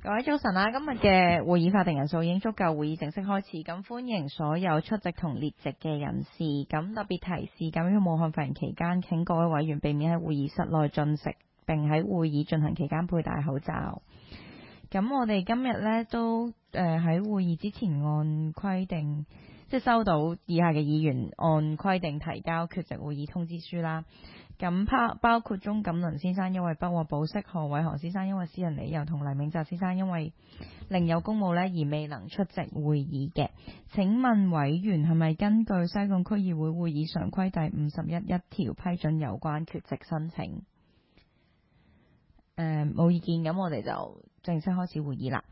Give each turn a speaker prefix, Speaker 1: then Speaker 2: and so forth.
Speaker 1: 各位早晨啊！今日嘅會議法定人數已經足夠，會議正式開始。咁歡迎所有出席同列席嘅人士。咁特別提示，鑒於武漢肺炎期間，請各位委員避免喺會議室內進食，並喺會議進行期間佩戴口罩。咁我哋今日呢都喺會議之前按規定，即係收到以下嘅議員按規定提交缺席會議通知書啦。咁包括鍾錦麟先生因為不獲保釋，何偉航先生因為私人理由，同黎銘澤先生因為另有公務呢而未能出席會議嘅。請問委員係咪根據西貢區議會會議常規第51條批准有關缺席申請？冇意見，咁我哋就正式開始會議啦。